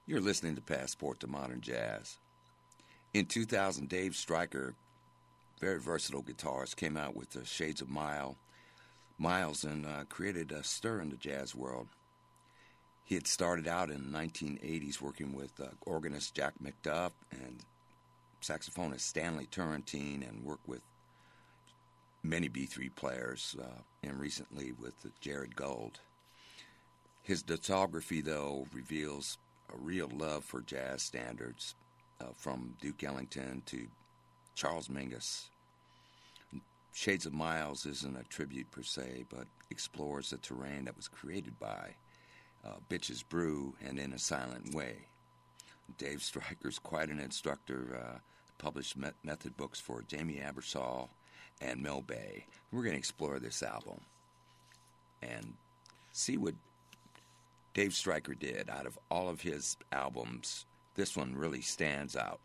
You're listening to Passport to Modern Jazz. In 2000, Dave Stryker, very versatile guitarist, came out with the Shades of Miles and created a stir in the jazz world. He had started out in the 1980s working with organist Jack McDuff and saxophonist Stanley Turrentine, and worked with many B3 players, and recently with Jared Gold. His discography, though, reveals a real love for jazz standards, from Duke Ellington to Charles Mingus. Shades of Miles isn't a tribute per se, but explores the terrain that was created by Bitches Brew and In a Silent Way. Dave Stryker's quite an instructor, published method books for Jamie Abersol and Mel Bay. We're going to explore this album and see what Dave Stryker did. Out of all of his albums, this one really stands out.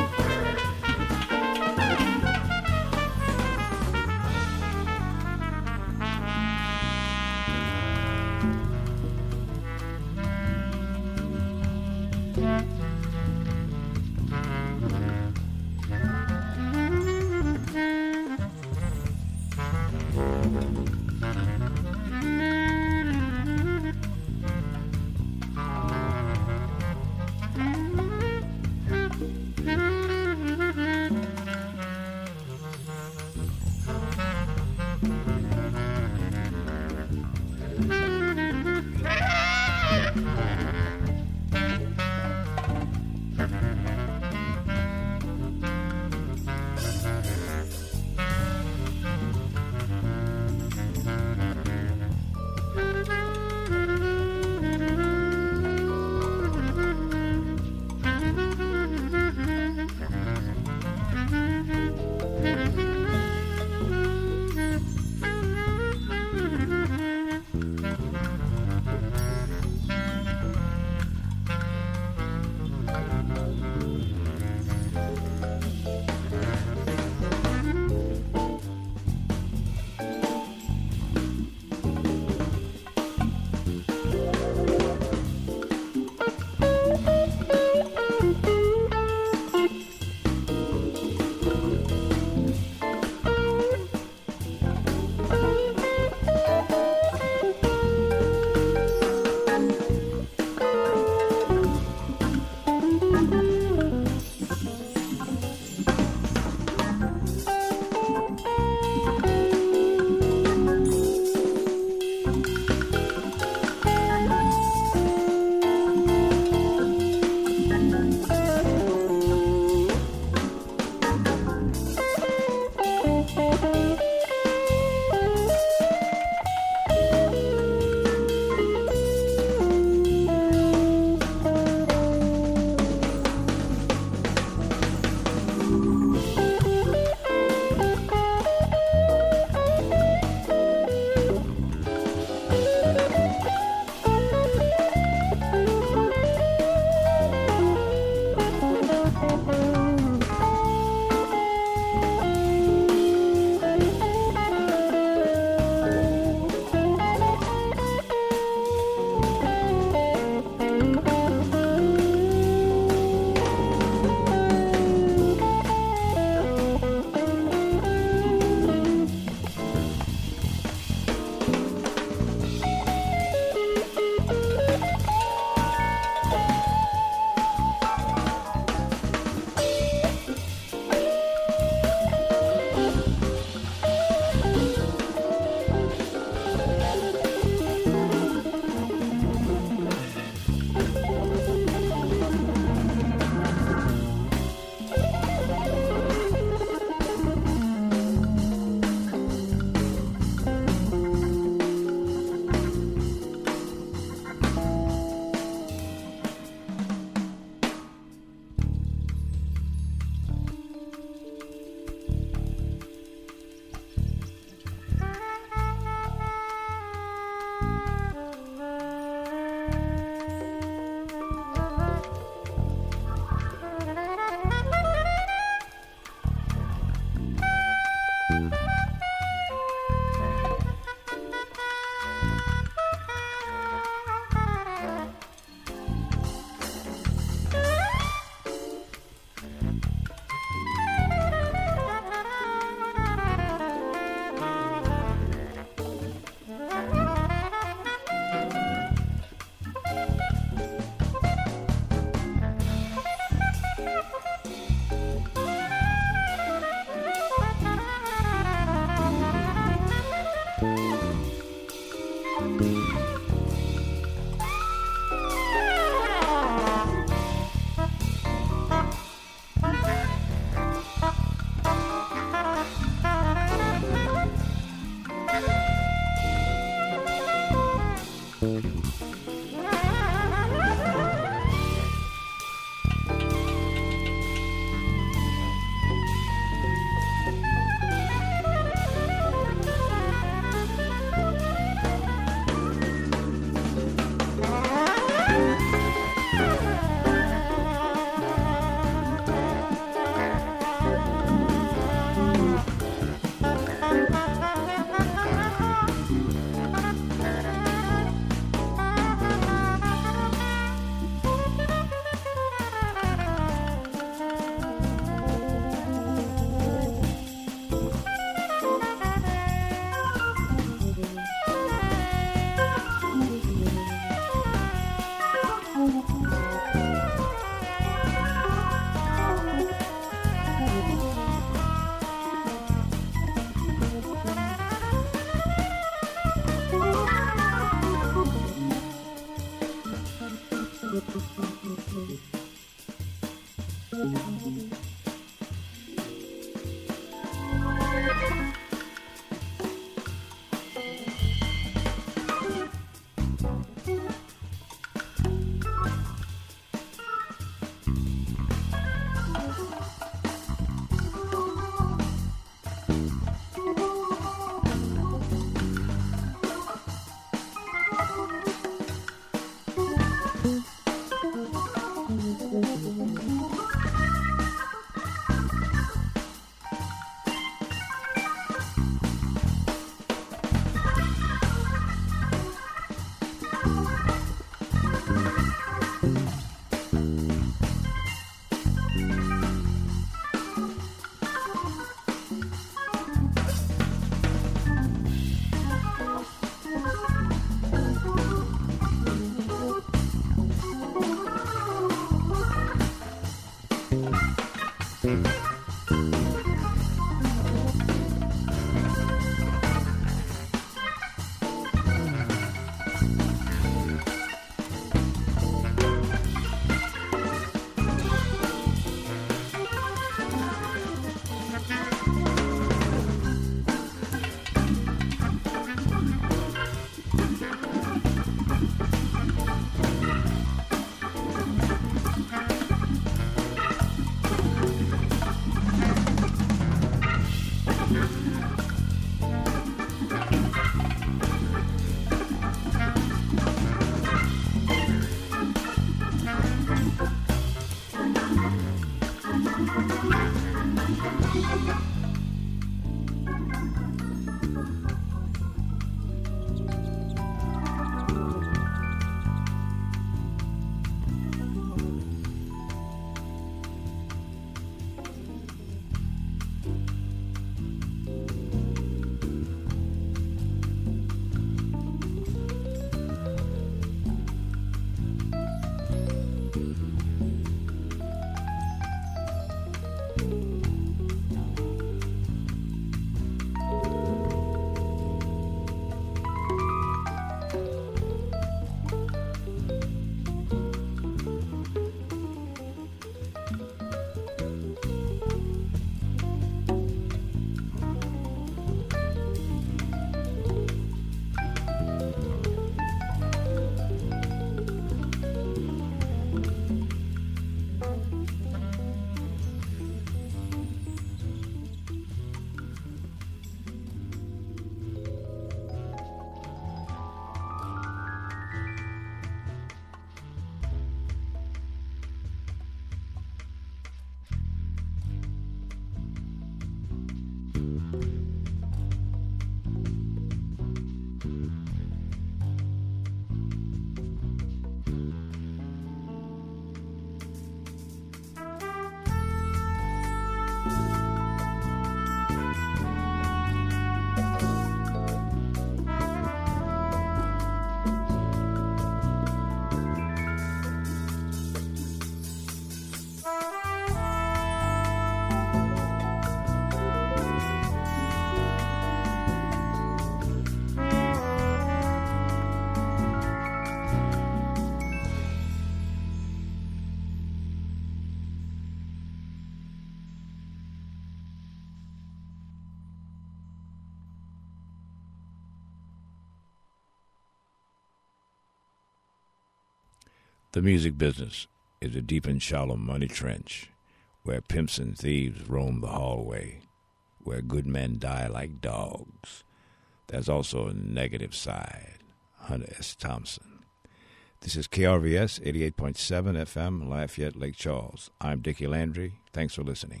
The music business is a deep and shallow money trench where pimps and thieves roam the hallway, where good men die like dogs. There's also a negative side. Hunter S. Thompson. This is KRVS 88.7 FM, Lafayette, Lake Charles. I'm Dickie Landry. Thanks for listening.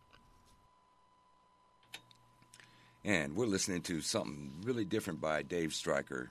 And we're listening to something really different by Dave Stryker.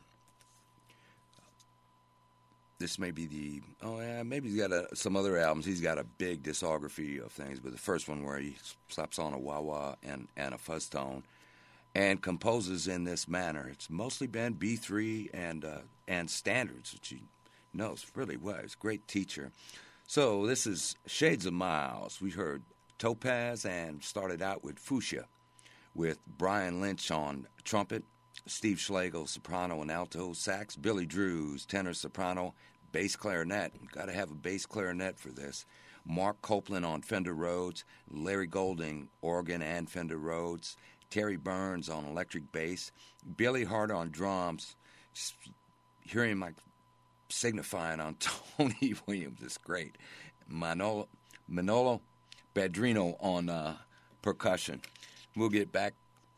This may be maybe he's got some other albums. He's got a big discography of things, but the first one where he slaps on a wah-wah and a fuzz tone and composes in this manner. It's mostly been B3 and standards, which he knows really well. He's a great teacher. So this is Shades of Miles. We heard Topaz and started out with Fuchsia with Brian Lynch on trumpet, Steve Schlegel, soprano and alto sax, Billy Drews, tenor soprano, bass clarinet. Got to have a bass clarinet for this. Mark Copeland on Fender Rhodes, Larry Golding, organ and Fender Rhodes, Terry Burns on electric bass, Billy Hart on drums. Just hearing him like signifying on Tony Williams is great. Manolo Badrino on percussion. We'll get back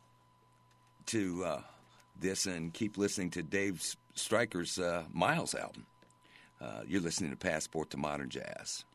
to this and keep listening to Dave Stryker's Miles album. You're listening to Passport to Modern Jazz.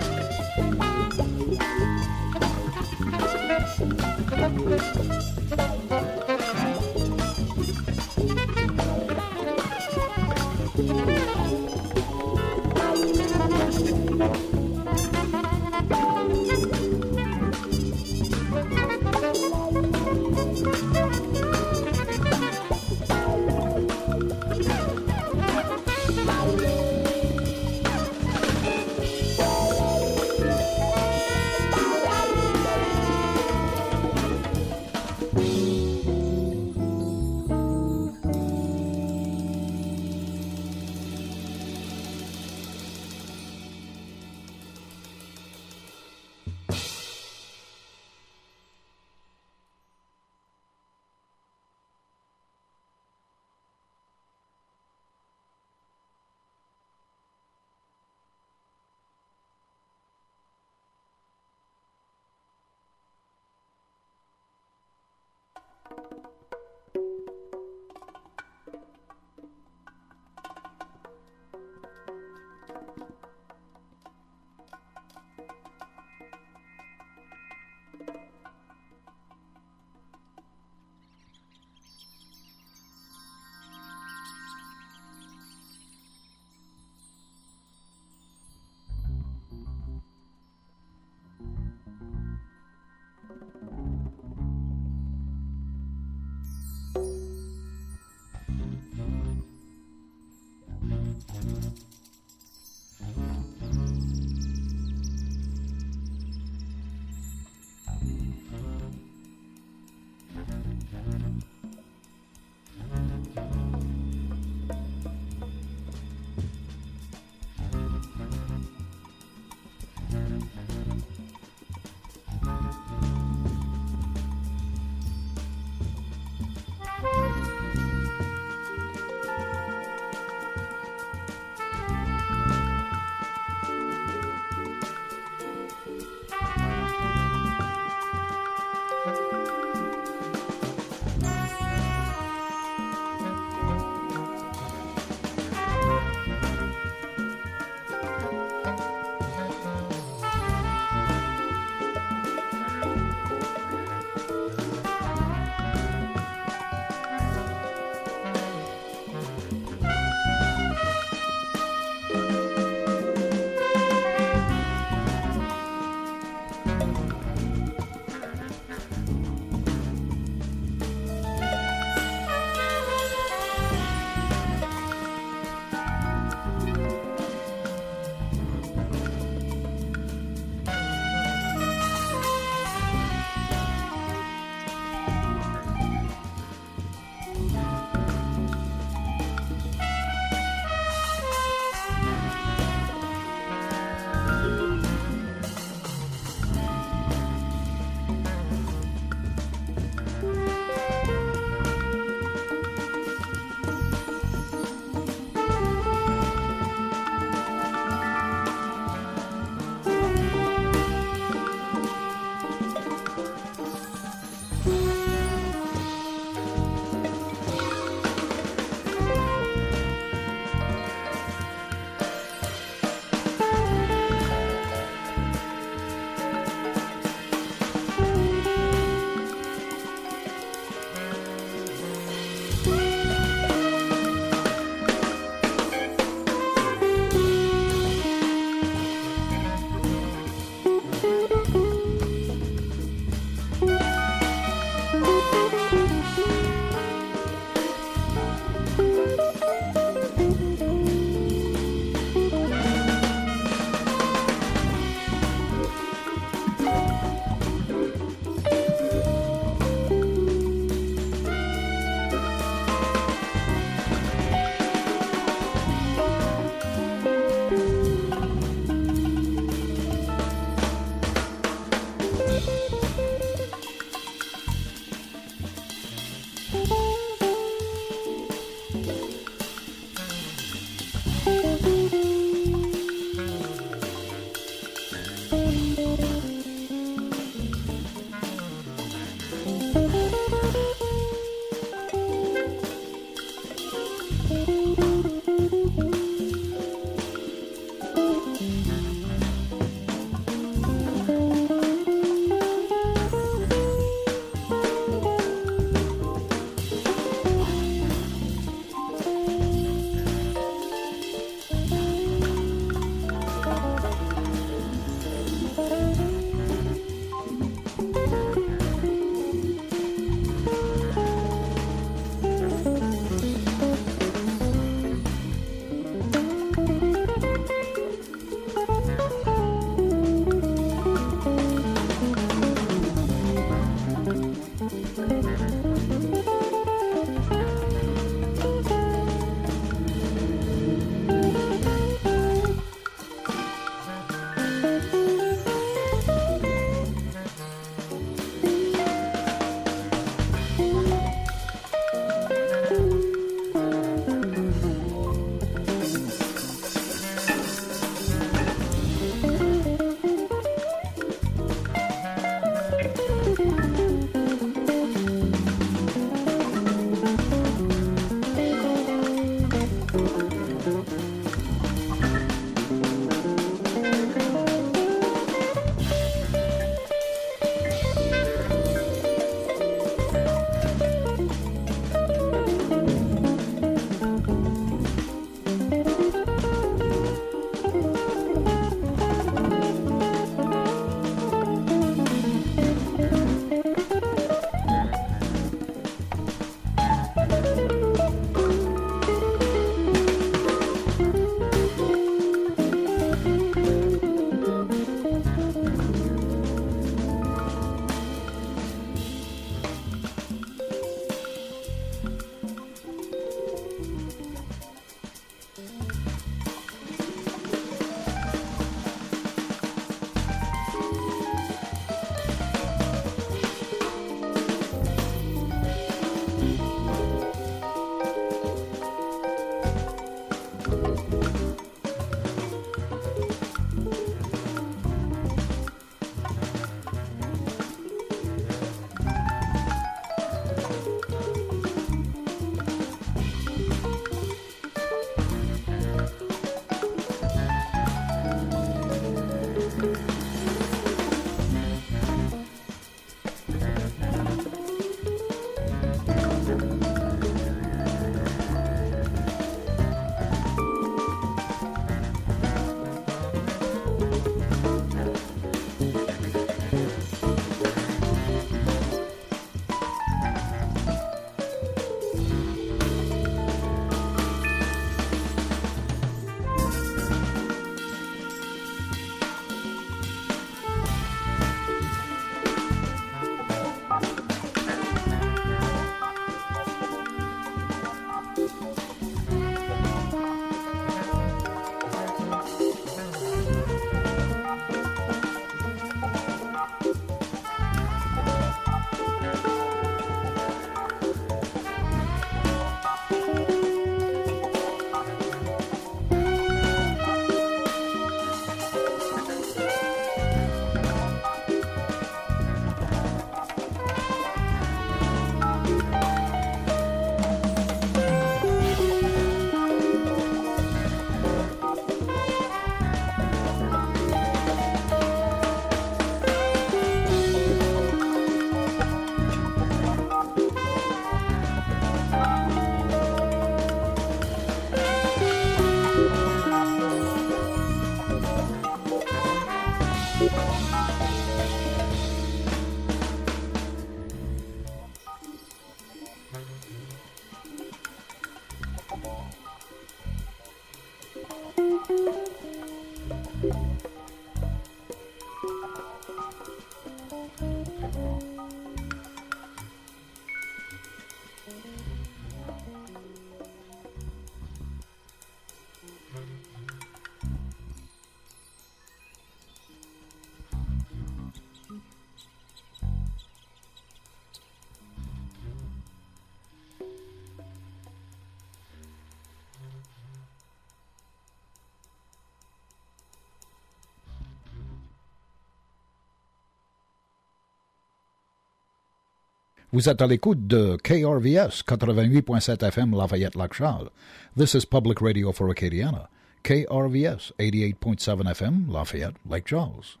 Vous êtes à l'écoute de KRVS 88.7 FM Lafayette-Lac-Charles. This is Public Radio for Acadiana. KRVS 88.7 FM Lafayette, Lake Charles.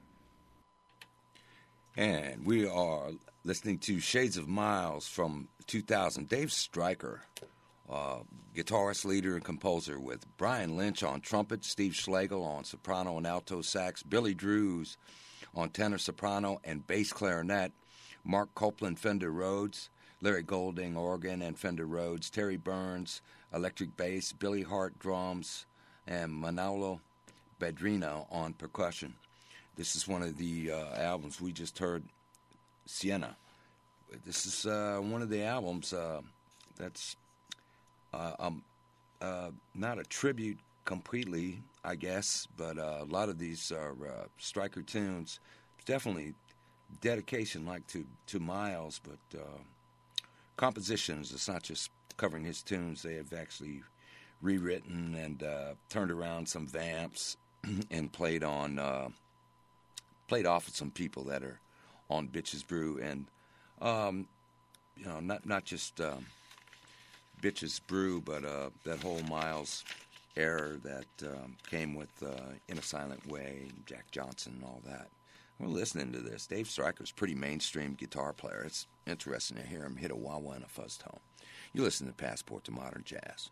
And we are listening to Shades of Miles from 2000. Dave Stryker, guitarist, leader, and composer, with Brian Lynch on trumpet, Steve Schlegel on soprano and alto sax, Billy Drews on tenor, soprano, and bass clarinet, Mark Copeland, Fender Rhodes, Larry Golding, organ and Fender Rhodes, Terry Burns, electric bass, Billy Hart, drums, and Manolo Bedrino on percussion. This is one of the albums we just heard, Sienna. This is one of the albums that's not a tribute completely, I guess, but a lot of these are Stryker tunes. It's definitely dedication like to Miles, but compositions. It's not just covering his tunes. They have actually rewritten and turned around some vamps and played off of some people that are on Bitches Brew, and not just Bitches Brew, but that whole Miles era that came with In a Silent Way, Jack Johnson, and all that. We're listening to this. Dave Stryker's a pretty mainstream guitar player. It's interesting to hear him hit a wah-wah and a fuzz tone. You listen to Passport to Modern Jazz.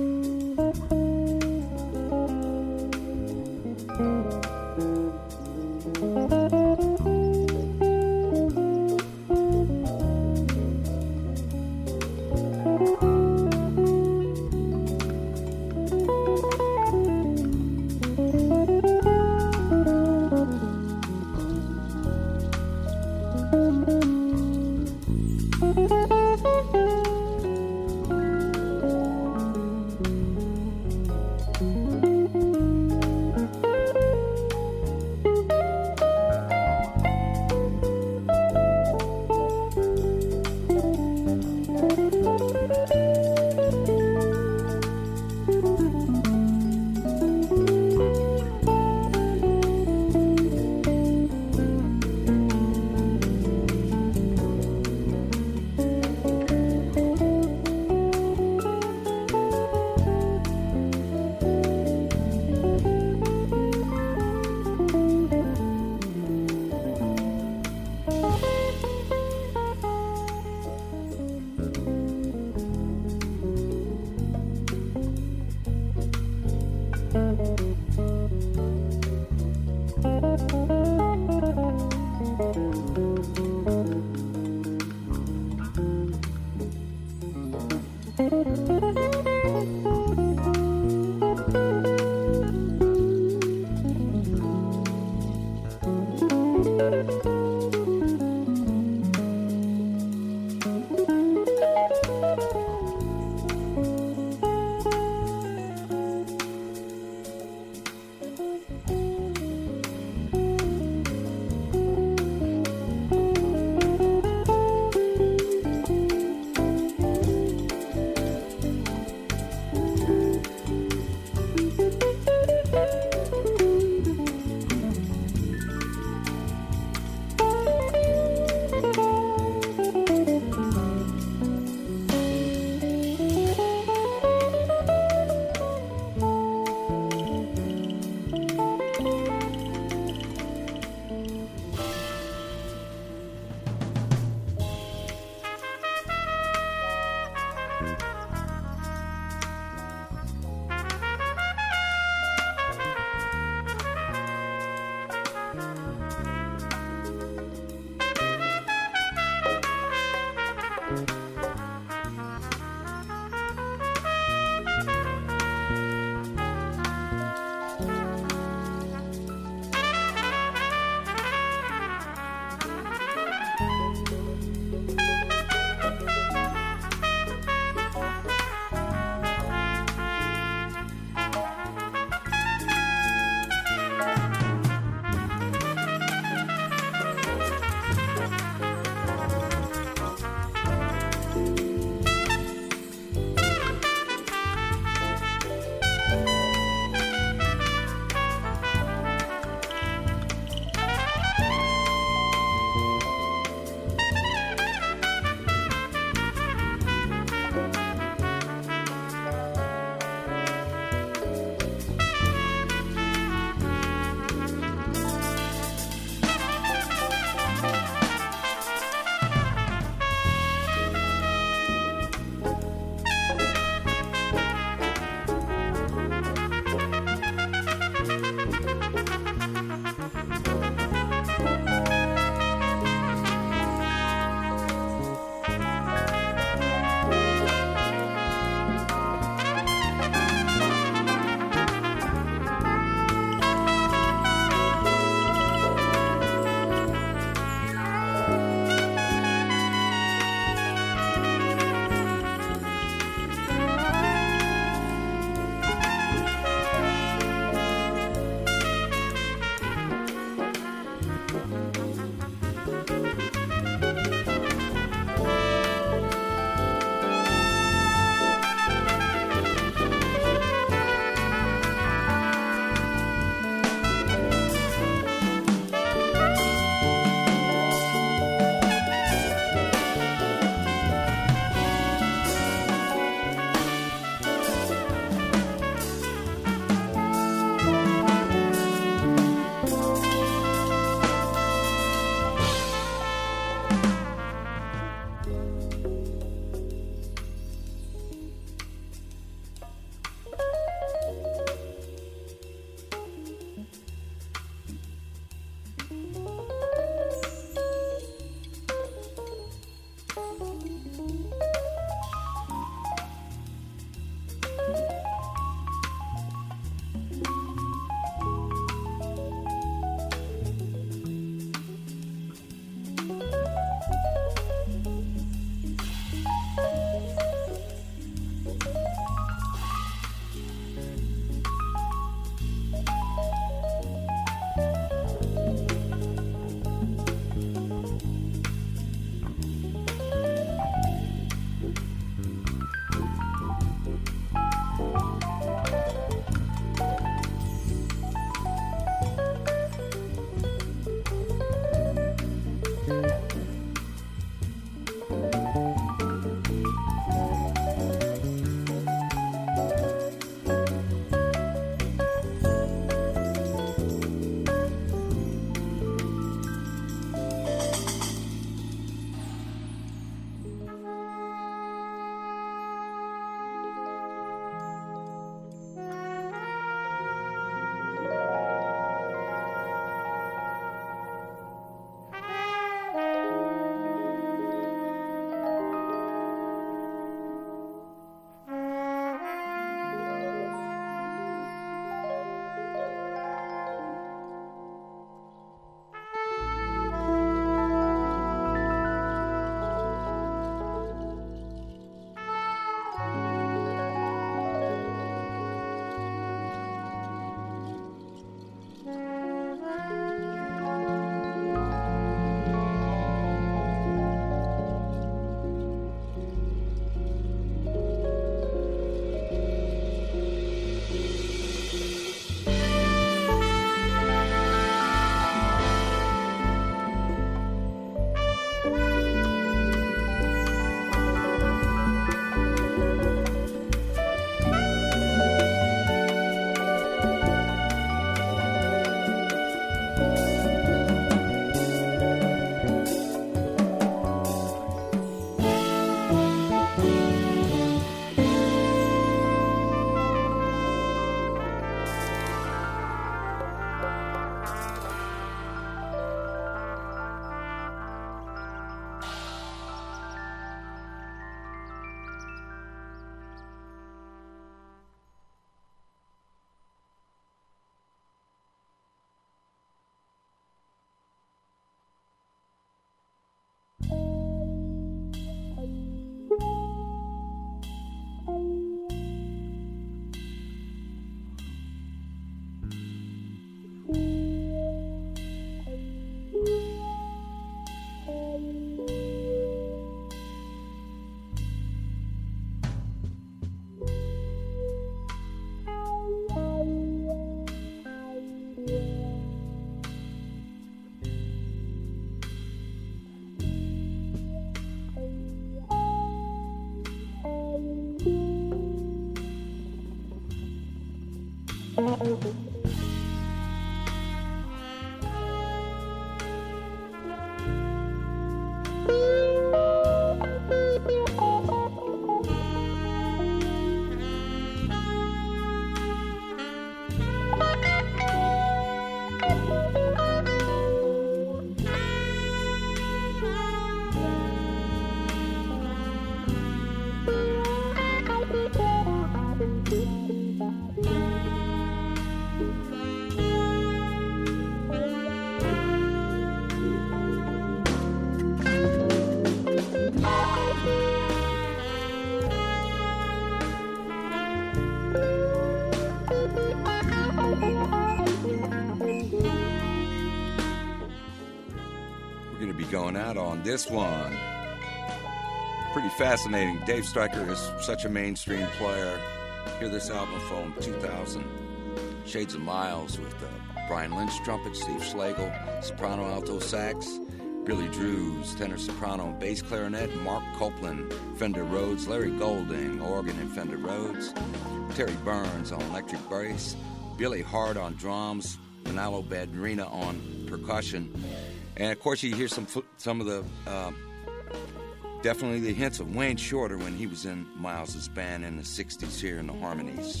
Going out on this one. Pretty fascinating. Dave Stryker is such a mainstream player. Hear this album from 2000. Shades of Miles with Brian Lynch trumpet, Steve Schlegel, soprano alto sax, Billy Drews, tenor soprano and bass clarinet, Mark Copeland, Fender Rhodes, Larry Golding, organ and Fender Rhodes, Terry Burns on electric bass, Billy Hart on drums, Manalo Badrina on percussion. And, of course, you hear some of the, definitely the hints of Wayne Shorter when he was in Miles's band in the 60s here in the Harmonies.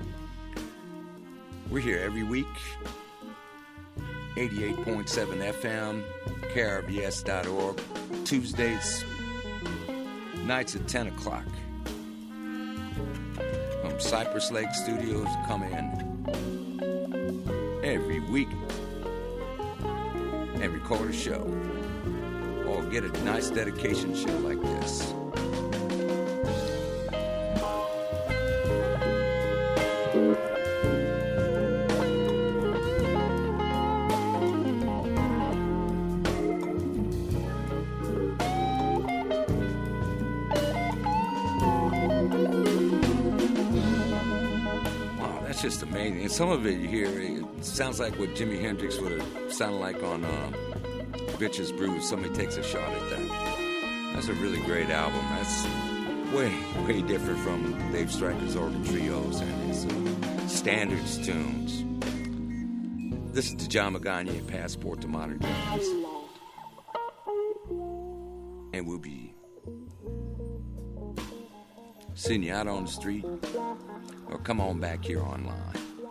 We're here every week, 88.7 FM, krvs.org, Tuesdays, nights at 10 o'clock. From Cypress Lake Studios, come in every week and record a show or get a nice dedication show like this. Wow, that's just amazing. And some of it you hear, it sounds like what Jimi Hendrix would have sounded like on Bitches Brews. Somebody takes a shot at that. That's a really great album. That's way, way different from Dave Stryker's organ trios and his standards tunes. This is the John Magana Passport to Modern Jazz. And we'll be seeing you out on the street or come on back here online.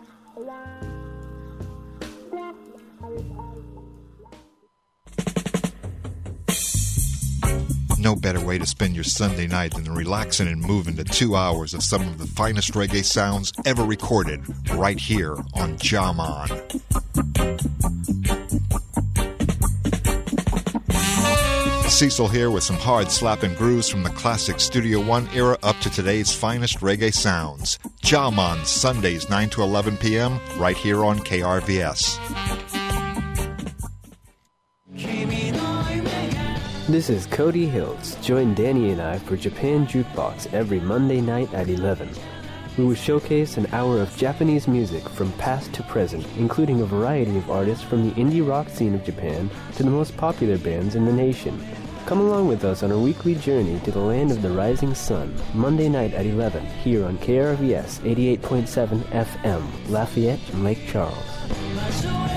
No better way to spend your Sunday night than relaxing and moving to 2 hours of some of the finest reggae sounds ever recorded right here on Jaman. Cecil here with some hard slapping grooves from the classic Studio One era up to today's finest reggae sounds. Jaman, Sundays 9 to 11 p.m. right here on KRVS. This is Cody Hills. Join Danny and I for Japan Jukebox every Monday night at 11. We will showcase an hour of Japanese music from past to present, including a variety of artists from the indie rock scene of Japan to the most popular bands in the nation. Come along with us on a weekly journey to the land of the rising sun, Monday night at 11, here on KRVS 88.7 FM, Lafayette and Lake Charles.